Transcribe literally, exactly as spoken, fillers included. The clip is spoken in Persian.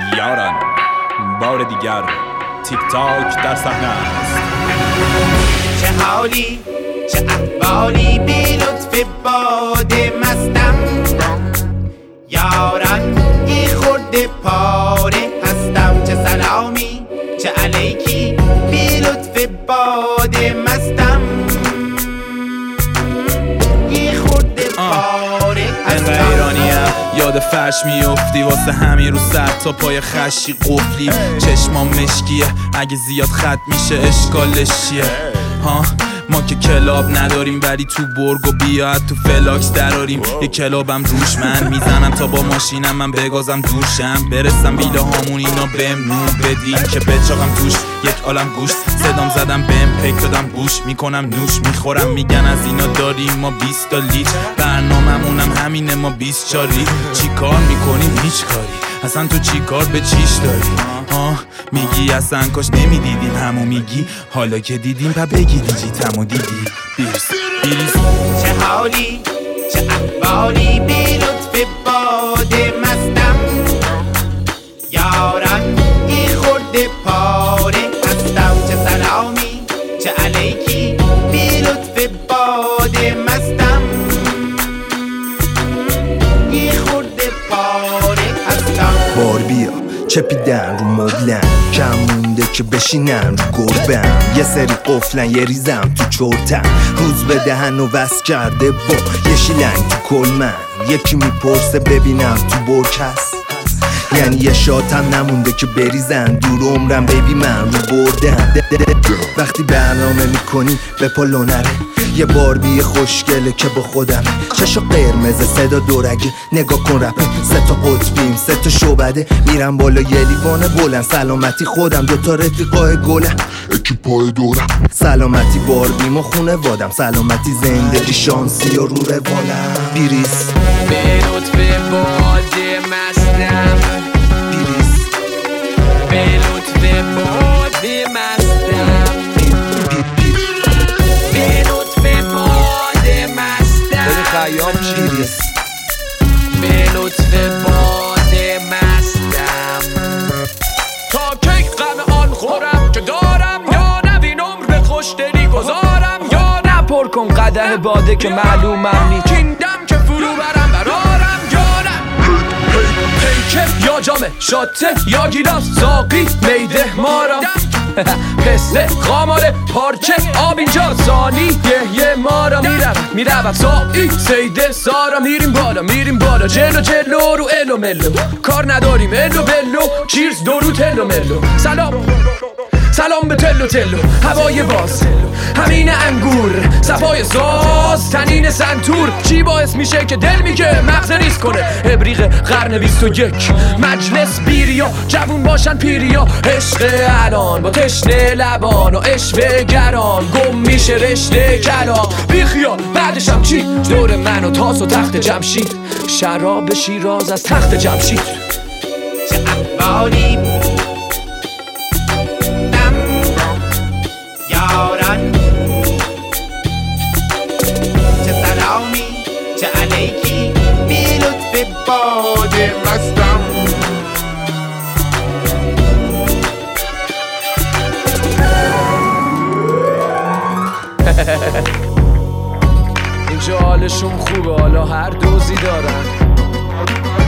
یاران بار دیگر تیک تاک در صحنه است. چه حالی چه احوالی بی لطف باد مستم، یاران ای خورده پاره هستم. چه سلامی چه علیکی بی لطف باد مستم، ای خورده پاره هستم. ایرانیم یاد فرش میافتی واسه همین رو سر تا پای خشی قفلی. چشمام مشکیه اگه زیاد خط میشه اشکالش چیه ها؟ ما که کلاب نداریم ولی تو برگ و بیاد تو فلاکس دراریم. یه کلابم روش من میزنم تا با ماشینم من بگازم دوشم برسم ویله هامون اینا بهم نون بدین که بچاقم توش یک عالم گوش. صدام زدم بهم پیک دادم گوش میکنم نوش میخورم میگن از اینا داریم ما بیست تا لیت. برناممونم همینه ما بیست چاری. چی کار میکنیم هیچ کاری اصلا تو چی کار به چیش داری ها؟ میگی اصلا کاش نمیدیدیم همو میگی حالا که دیدیم پا بگی دیجیتمو دیدی. بیرس بیرس چه حالی چه احوالی بی لطف باد مستم، یاران ای خورده پاره هستم. چه سلامی چه علیکی بی لطف باد مستم، ای خورده پاره هستم. بار بیا چپیدن رو مبلن کم مونده که بشینن رو گربن. یه سری قفلن یه ریزم تو چرتن روز به دهن و وست کرده با یه شیلنگ تو کل من. یکی میپرسه ببینم تو برک هست، یعنی یه شاتم نمونده که بریزن دور عمرم بیبی من رو بردن. وقتی برنامه میکنی به پلو نره یه باربی خوشگله که با خودمه. چشا قرمز صدا دورگه نگاه کن رپه سه تا قطبیم سه تا شعبده میرم بالا یه لیوان بلند. سلامتی خودم دوتا رفیقای گلم اکی پای دورم. سلامتی باربیم و خونه وادم، سلامتی زندگی شانسی و رو روالم. بیریس به لطف باد مستم، بیریس به لطف باد مستم، به لطف باد مستم، خیام بیریس به لطف باد مستم. تا کی غم آن خورم که دارم، یا نبین عمر به خوشدلی گذارم، یا نپر کن قدح باده که معلومم نی کیندم که فرو برم برارم. یا نه پیکه یا جامه شاته یا گیلاس ساقی میده مارم. پسته خاماره پارچه آب اینجا سانی یه یه مارا. میرم میرم سایی سیده سارا. میریم بالا میریم بالا جلو جلو رو الو ملو. کار نداریم الو بلو چیرز دورو تلو ملو. سلام سلام به تلو تلو هوای باز همین انگور صفای ساز تنین سنتور. چی باعث میشه که دل میگه مغز ریز کنه؟ ابریق قرن بیست و یک مجلس بیریا جوون باشن پیریا. عشق الان با تشنه لبان و اشوه گران گم میشه رشته کلام. بیخیال بعدشم چی؟ دور من و تاس و تخت جمشید شراب شیراز از تخت جمشید. چه احوالی یاران، چه سلامی چه علیکی بی لطف باد مستم. اینجا حالشون خوبه حالا هر دوزی دارن.